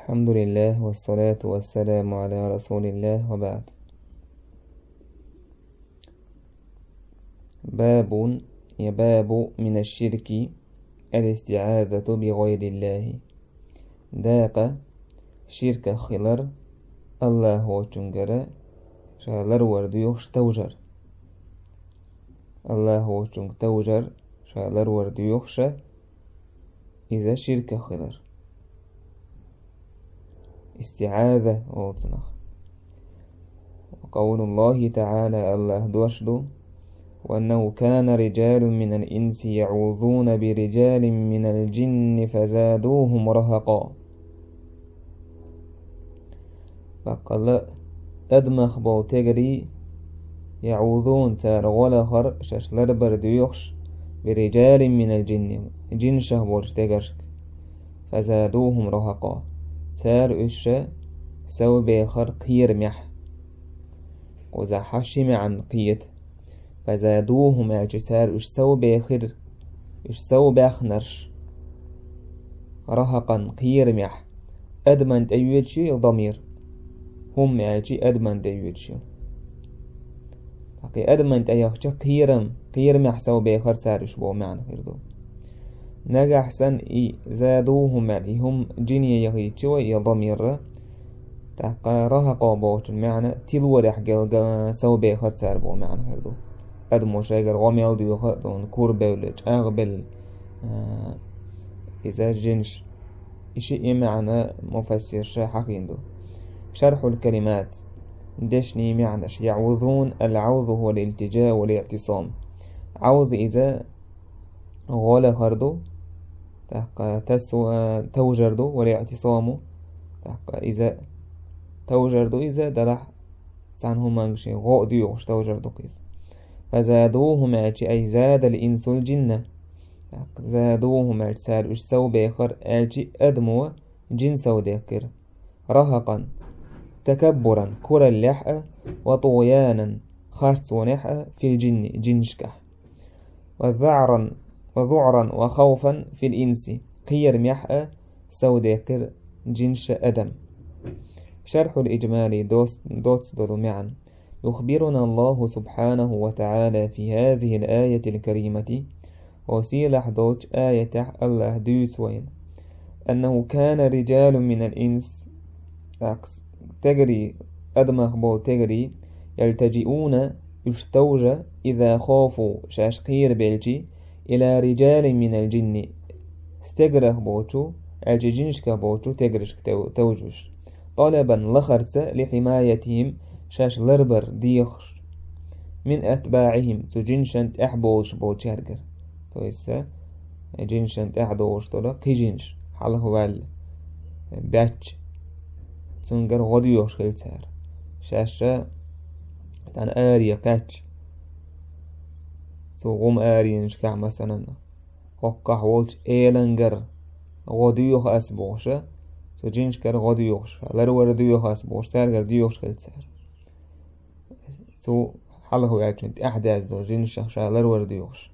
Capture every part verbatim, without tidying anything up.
الحمد لله والصلاة والسلام على رسول الله وبعد. باب يباب من الشرك الاستعاذة بغير الله. داق شرك خلر الله هو تنجر شالر ورديوخ توجر الله هو تنج توجر شالر ورديوخ إذا شرك خلر استعاذة أوتنخ. وقول الله تعالى الله دوشدو وأنه كان رجال من الإنس يعوذون برجال من الجن فزادوهم رهقا. فقال أدمخ بو تجري يعوذون تار غلخر ششلر برديوخش برجال من الجن جن شهبورش تجرشك فزادوهم رهقا تار إش سو بيخر قير مح وزا حشم عن قيت فزادوهم اجسار إش سو بيخر إش سو بيخنرش رهقا قير مح أدمن تأيوتشي ضمير هم اجي أدمن تأيوتشي تقي أدمن تأيوتشي قيرم قير مح سو بيخر سارش بو معنى خيردو نجا حسن إي زادوهم يعني هم جنية يغيتشي ويا ضمير تقا رهقا بوش المعنى تلو رح جل سو بيخر سار بو معنى خيردو أدمو شايقر غميل ديو خطون كوربولج أغبل آه إذا جنش إشي معنى مفسر شاحقين دو. شرح الكلمات دشني معناش يعوذون. العوذ هو الالتجاء والاعتصام. عوذ إذا غول خردو تحقى تسوى توجردو والاعتصام تحقى إذا توجردو إذا دلح سعنهم مانشي غو ديوش توجردو كيز. فزادوهم أي زاد الإنس الجنة زادوهم أجسار إش سو بيخر أجي أدمو جن سو ديكر رهقا تكبرا كرا اللحأ وطغيانا خارت ونحأ في الجن جنشكح وذعرا وذعرا وخوفا في الإنس قير محأ سو ديكر جنش أدم. شرح الإجمالي دوس دوتس دولو معا. يخبرنا الله سبحانه وتعالى في هذه الآية الكريمة وسيلح دوتش آية الله دوس وين أنه كان رجال من الإنس تجري أدمخ بول تجري يلتجئون يشتوج إذا خافوا شاشقير بيلجي إلى رجال من الجن استجره بوتو أجي جنشك بوتو تجرشك توجوش طلبا لخرت لحمايتهم شاش لربر ديخش من أتباعهم تجنشنت أحبوش بوتشارجر تويسا جنشنت أحدوش طلع كي جنش حاله وال باتش تنجر غديوش خلتار شاشة تان آريا كاتش تو غم آرينش كع مثلا هقع والش إيلنجر غديوخ أسبوشة تو جنش كر غديوخش لرور ديوخ أسبوش سارجر ديوخش خلتار تو حاله وعجنت أحداث دو جنش شا لرور ديوخش.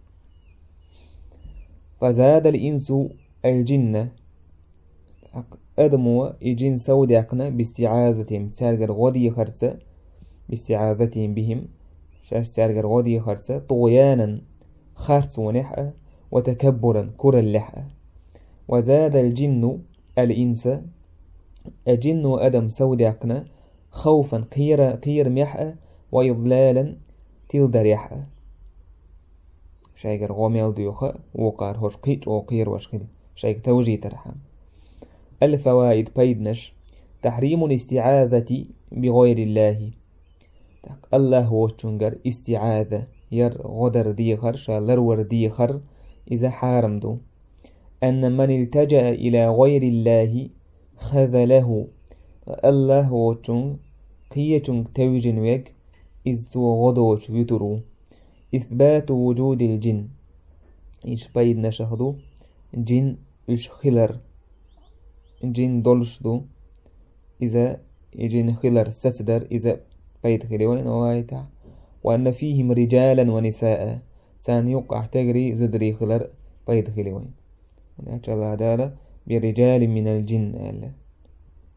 فزاد الإنس الجنة أدموا إجين سوداقنا باستعاذتهم سارجر غدي خرسة باستعاذتهم بهم شاش سارجر غدي خرسة طغيانا خرس ونحأ وتكبرا كر اللحأ. وزاد الجن الإنس أجن وأدم سوداقنا خوفا قير قير محأ وإضلالا تلدر يحأ شايقر غوميل ديوخة وقار هوش قيت وقير وشكل شايق توجي ترحم. الفوائد بيدنش. تحريم الاستعاذة بغير الله. الله هو تنجر استعاذة ير غدر ديخر شالرور ديخر إذا حارم دو. أن من التجأ إلى غير الله خذله. الله هو تنج قية توجن ويك إذ تو غدوش يترو. إثبات وجود الجن. إيش بيدنش هدو جن إيش خلر جين دولش دو إذا جين خلر ستدر إذا قيد خلوين وايتا. وأن فيهم رجالا ونساء سان يقع تجري زدري خلر قيد خلوين ونأجل هذا برجال من الجن.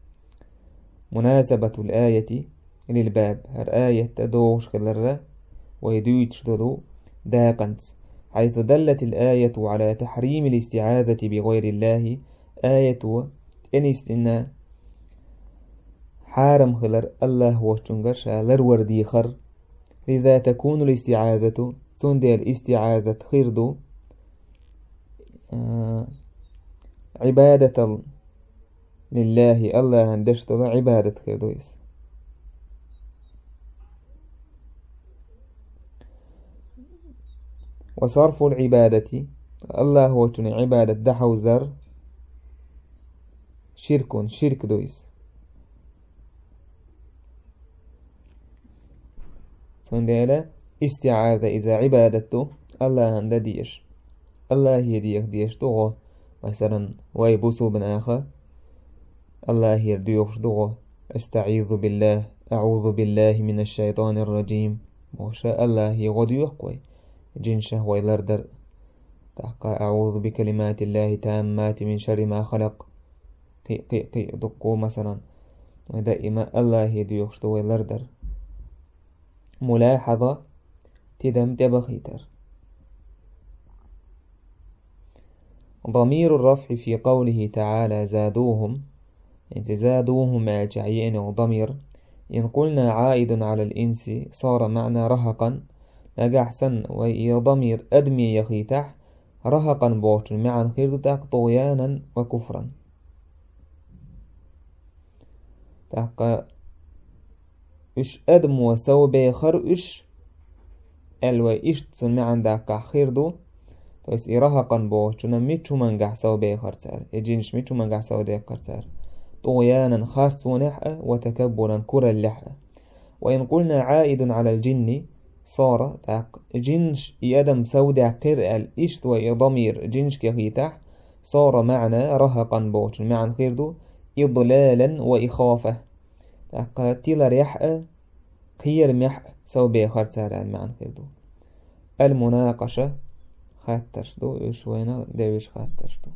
مناسبة الآية للباب هر آية تدوش خلرة ويدويتش دلو داقنت حيث دلت الآية على تحريم الاستعاذة بغير الله آية إنستنا حارم خلر الله وشنغر شالر وردي خر لذا تكون الاستعاذة تندي الاستعاذة خيردو آه عبادة لله الله هندشت عبادة خيردويس وصرف العبادة الله هو تن عبادة دحوزر شرك شرك دويس سنديلا استعاذة إذا عبادته الله هند ديش الله يديك ديش دوغو مثلا ويبوسو بن آخر الله يرديوش دوغو استعيذ بالله أعوذ بالله من الشيطان الرجيم وشاء الله يغديوح كوي جن شهوة لردر تحقى أعوذ بكلمات الله تامات من شر ما خلق قي قي قي دقو مثلا ودائما الله يديوش دوغو لردر ملاحظة تدم تبخيتر ضمير الرفع في قوله تعالى زادوهم انت زادوهم مع جعيين وضمير إن قلنا عائد على الإنس صار معنى رهقا نجح سن وضمير أدمي يخيتح رهقا بوش معا خيرتك طغيانا وكفرا تحقى إش أدم وسو بيخر إش ألوى إش تسن معا داك خيردو تويس إرهقا بوش نميتشو منجح سو بيخر تار إجينش ميتشو منجح سو بيخر تار طغيانا خارتو نحأ وتكبرا كرا اللحأ وإن قلنا عائد على الجن صار تاق جنش يدم سودع قرأ الإشت وضمير جنش كهيتح صار معنى رهقا بوش معنى خيردو إضلالا وإخافة تاق تيلر يحأ خير محأ سو بيخار تارا معنى خيردو المناقشة خاترشدو إيش وينا داويش خاترشدو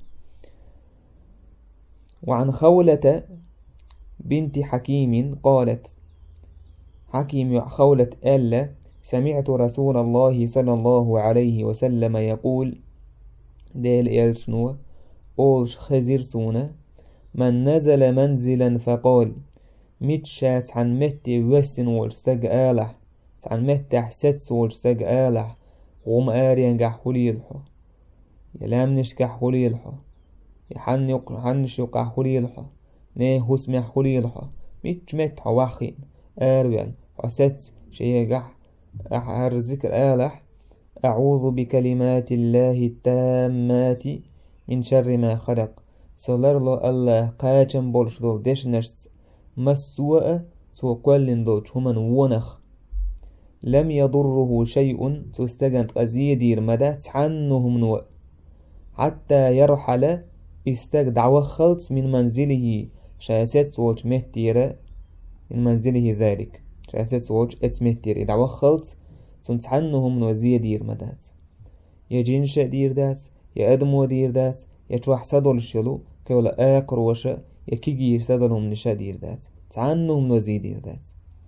وعن خولة بنت حكيم قالت حكيم خولة ألا سمعت رسول الله صلى الله عليه وسلم يقول ديل إيرشنو أولش خزير سونا من نزل منزلا فقال متشات عن مت وسن والستج آلح عن مت حسدس والستج آلح وم آريان قحولي الحو يلامنش قحولي الحو يحن يق حنش يقع حليلها نه هسمع حليلها ميت مت حواخين أرويل حسات شيء أحر ذكر آلح أعوذ بكلمات الله التامات من شر ما خلق سولر له الله قاچم بولش دول دشنرس مسوء سو كلن دول شمن ونخ لم يضره شيء تستجنت أزيدير مدى تعنهم نوء حتى يرحل استج دعوة خلص من منزله شاسات سوچ مهتيرة من منزله ذلك شاسات سوچ ات مهتيرة دعوة خلص تنتعنهم نوزية دير مدات يا جنش دير دات يا أدمو دير دات يا توح صدر الشلو كولا آقر وشا يا كيجير صدرهم نشا دير دات تعنهم نوزي دير دات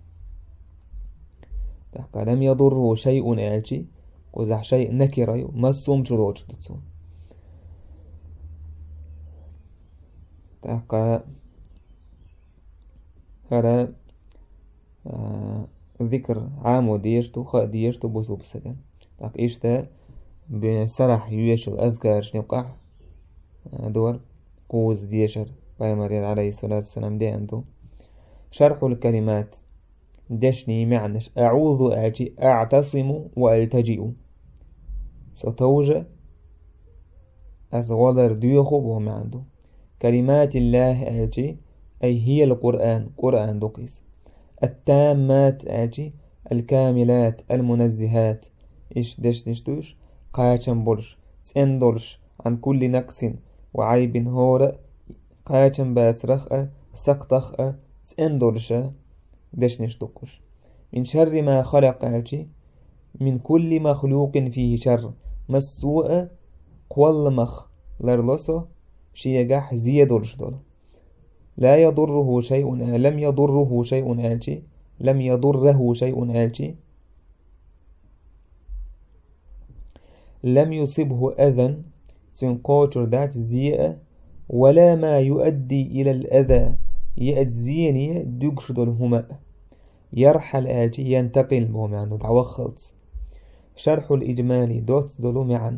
تحقى لم يضره شيء آلشي قزح شيء نكريو مسوم شلوش دتسو تحقى هذا آه ذكر عامو ديشتو خا ديشتو بوسو بسجن تحق إيشتا بسرح يويش الأذكار شنوقع دور قوز ديشر بايمرير عليه الصلاة والسلام دي عنده شرح الكلمات دشني معنش أعوذ أجي أعتصم وألتجئ ستوجه أثغلر ديوخو بهم عنده كلمات الله أجي أي هي القرآن قرآن دقيس التامات أجي الكاملات المنزهات إيش دش دشتوش قاچم بولش تندولش عن كل نقص وعيب هور قاچم باسرخ سقطخ تندولش دش نشتوكش من شر ما خلق أجي من كل مخلوق فيه شر مسوء قول مخ لرلوسو شيجاح زيادولش دول لا يضره شيء لم يضره شيء آلشي لم يضره شيء آلشي لم يصبه أذى تنقوشر دات زيئة ولا ما يؤدي إلى الأذى يأتزيني دوغش دول هما يرحل آجي ينتقل بهم عنه تعوخلت شرح الإجمالي دوت دولو معا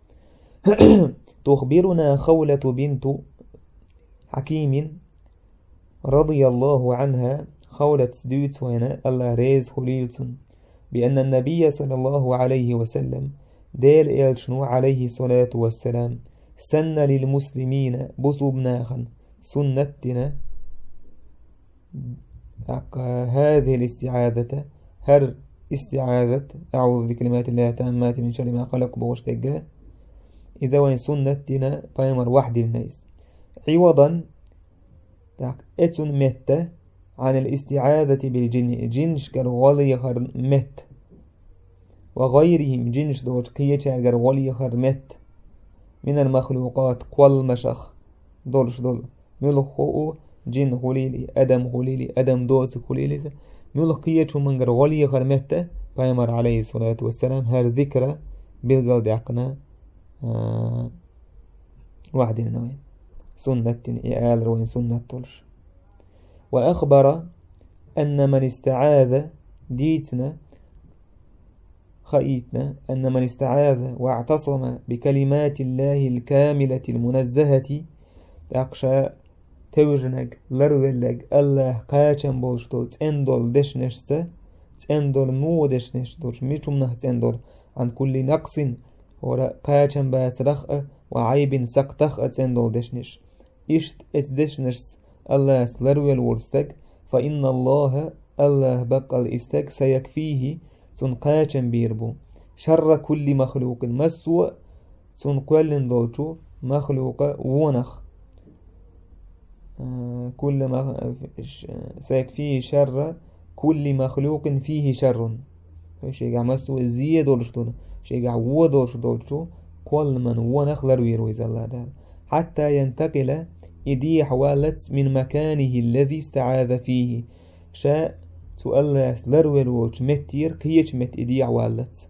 تخبرنا خولة بنت حكيم رضي الله عنها خولة سدوت وينا الله ريز خليلتن بأن النبي صلى الله عليه وسلم ديل إلشنو عليه الصلاة والسلام سن للمسلمين بصبناخا سنتنا هذه الاستعاذة هر استعاذة أعوذ بكلمات الله التامات من شر ما خلق بوش تجاه إذا وين سنتنا بايمر واحد الناس عوضا اتن متة عن الاستعاذة بالجن جنش كالغالي خر مت وغيرهم جنش دوش قيتش كالغالي خر مت من المخلوقات قوال مشخ دولش دول ملخو جن خليلي أدم خليلي أدم دوس خليلي ملقية من غالية خرمته بايمر عليه الصلاة والسلام هر ذكرى بالقلد عقنا آه واحد النوين سنة إعال روين سنة طلش وأخبر أن من استعاذ ديتنا خيتنا أن من استعاذ واعتصم بكلمات الله الكاملة المنزهة تقشى توجنك لرولك الله قاچن بولشتول تندول دشنشته تندول مو دشنشتوش ميتم نه تندول عن كل نقص ورا قاچن باسرخ وعيب سقطخ تندول دشنش اشت اتدشنش الله لرول ورستك فإن الله الله بقى استك سيكفيه تن قاچن بيربو شر كل مخلوق مسوء تن قولن دولشو مخلوق ونخ كل ما سيكفيه شر كل مخلوق فيه شر شيء مسو زيه دولش دول شيء هو دولش دولشو كل من هو نخلر ويرويز الله ده حتى ينتقل إدي حوالت من مكانه الذي استعاذ فيه شاء تؤلى سلرول وش متير قيش مت إدي حوالت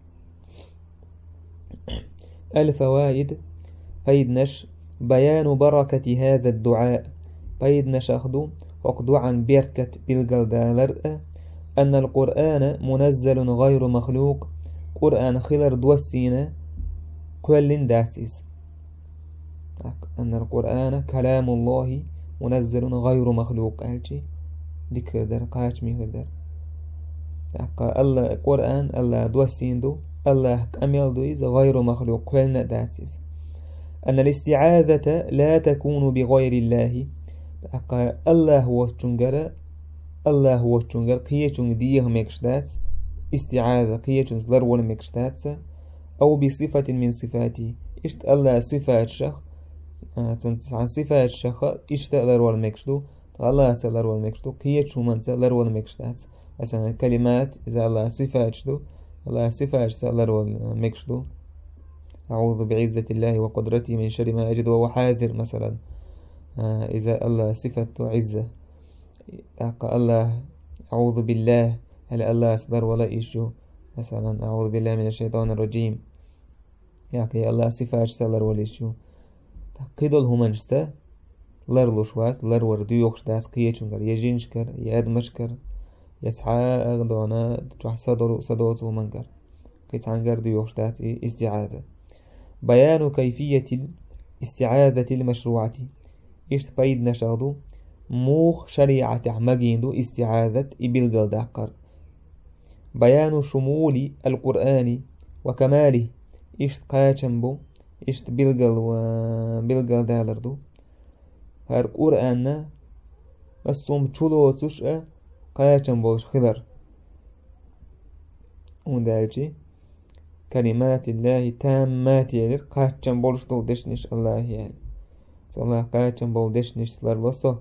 الفوائد فيدنش بيان بركة هذا الدعاء بيد نشاخدو وقدو عن بيركة بالقلدالر أن القرآن منزل غير مخلوق قرآن خلر دوسينا كل داتيس أن القرآن كلام الله منزل غير مخلوق أهلشي ذكر در قاش ميهر در الله القرآن الله دوسين دو الله أميل دويز غير مخلوق كل داتيس أن الاستعاذة لا تكون بغير الله الله هو تشنجر الله هو تشنجر قيه تشنج ديه مكشدات استعاذة قيه تشنج لرول مكشدات أو بصفة من صفاته إشت الله صفات شخ عن صفات شخ إشت لرول مكشدو الله لرول مكشدو قيه تشومن لرول مكشدات مثلا كلمات إذا الله صفات شدو الله صفات لرول مكشدو أعوذ بعزة الله وقدرته من شر ما أجد وهو حاذر مثلا إذا الله صفة عزة الله أعوذ بالله هل الله أصدر ولا إيشو مثلا أعوذ بالله من الشيطان الرجيم يعني الله صفة أجسالر ولا إيشو قيدل همانشتا لر لشوات لر وردو يوخشتاس قيشنكر يجينشكر يادمشكر يسعى أغدونا تروح صدر صدوت ومنكر قيتعنكر دو يوخشتاس استعاذة بيان كيفية الاستعاذة المشروعة إشت بايد نشاهدو موخ شريعة عمجيندو استعاذة إبلغل داقر بيان شمول القرآن وكماله إشت قاچنبو إشت بلغل و بلغل دالردو هر قرآن مسوم چلو تشأ قاچنبوش خلر وندالجي كلمات الله تامات يلر قاچنبولش دول دشنش الله يعني الله قاچن بول دشنشلر لسو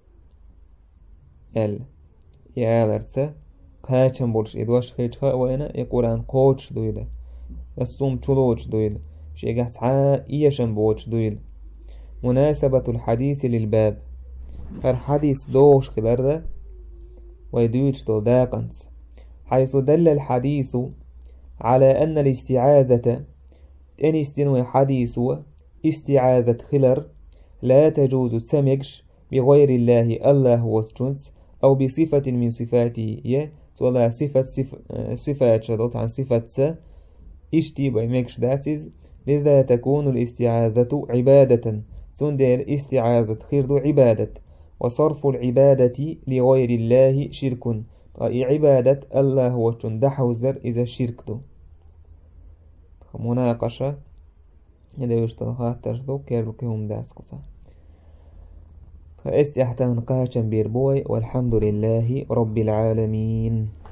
ال يالرتsa قاچن بولش ادواش خيچها وينا يقران قوچ دويله الصوم چلوچ دويله شيغات ع ايشن بوچ دويله مناسبة الحديث للباب فالحديث دوش كلر ويدوش دو داقنس، حيث دل الحديث على أن الاستعاذة أن استنوي حديث استعاذة خلر لا تجوز سمجش بغير الله الله وستشنس أو بصفة من صفاته ولا صفة صفات شدوت عن صفة س اشتي بمكش داتز، لذا تكون الاستعاذة عبادة سندل استعاذة خير عبادة، وصرف العبادة لغير الله شرك، عبادة الله وتندحوزر إذا الشرك دو مناقشة إذا يشتغل تجدو كيرلكهم داس قصة فاستحتان قاشا بيربوي، والحمد لله رب العالمين.